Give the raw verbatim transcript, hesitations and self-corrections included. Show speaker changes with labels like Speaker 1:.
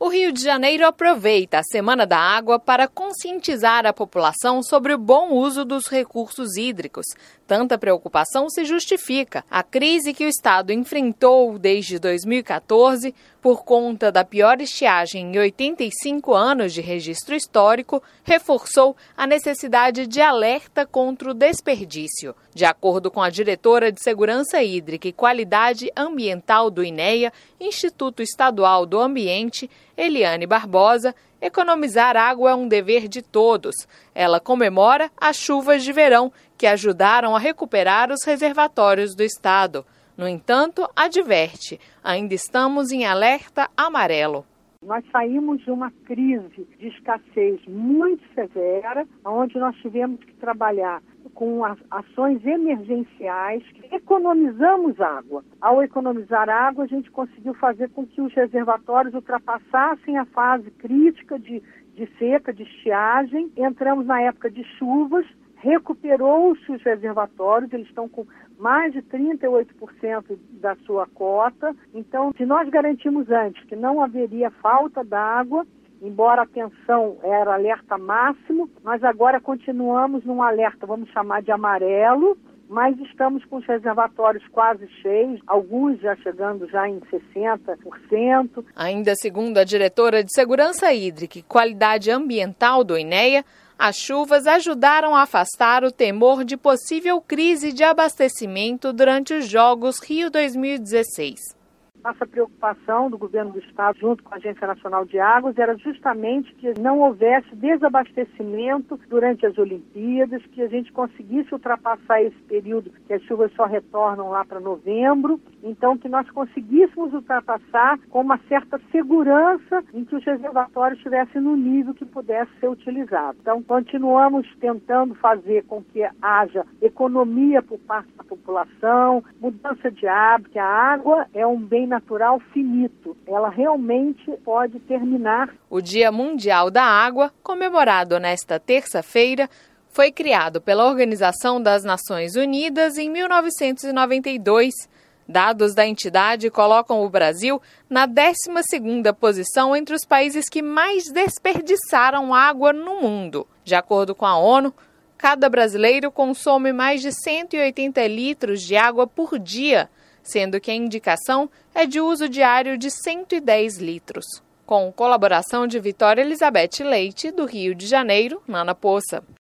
Speaker 1: O Rio de Janeiro aproveita a Semana da Água para conscientizar a população sobre o bom uso dos recursos hídricos. Tanta preocupação se justifica. A crise que o estado enfrentou desde dois mil e quatorze, por conta da pior estiagem em oitenta e cinco anos de registro histórico, reforçou a necessidade de alerta contra o desperdício. De acordo com a diretora de Segurança Hídrica e Qualidade Ambiental do INEA, Instituto Estadual do Ambiente, Eliane Barbosa, economizar água é um dever de todos. Ela comemora as chuvas de verão, que ajudaram a recuperar os reservatórios do estado. No entanto, adverte, ainda estamos em alerta amarelo.
Speaker 2: Nós saímos de uma crise de escassez muito severa, onde nós tivemos que trabalhar com ações emergenciais, economizamos água. Ao economizar água, a gente conseguiu fazer com que os reservatórios ultrapassassem a fase crítica de, de seca, de estiagem. Entramos na época de chuvas, recuperou-se os reservatórios, eles estão com mais de trinta e oito por cento da sua cota. Então, se nós garantimos antes que não haveria falta d'água, embora a tensão era alerta máximo, nós agora continuamos num alerta, vamos chamar de amarelo, mas estamos com os reservatórios quase cheios, alguns já chegando já em sessenta por cento.
Speaker 1: Ainda segundo a diretora de Segurança Hídrica e Qualidade Ambiental do INEA, as chuvas ajudaram a afastar o temor de possível crise de abastecimento durante os Jogos Rio dois mil e dezesseis.
Speaker 2: Nossa preocupação do governo do estado, junto com a Agência Nacional de Águas, era justamente que não houvesse desabastecimento durante as Olimpíadas, que a gente conseguisse ultrapassar esse período, que as chuvas só retornam lá para novembro, então que nós conseguíssemos ultrapassar com uma certa segurança em que os reservatórios estivessem no nível que pudesse ser utilizado. Então, continuamos tentando fazer com que haja economia por parte da população, mudança de hábito. A água é um bem natural finito. Ela realmente pode terminar.
Speaker 1: O Dia Mundial da Água, comemorado nesta terça-feira, foi criado pela Organização das Nações Unidas em mil novecentos e noventa e dois. Dados da entidade colocam o Brasil na décima segunda posição entre os países que mais desperdiçaram água no mundo. De acordo com a ONU, cada brasileiro consome mais de cento e oitenta litros de água por dia, sendo que a indicação é de uso diário de cento e dez litros. Com colaboração de Vitória Elizabeth Leite, do Rio de Janeiro, Nana Poça.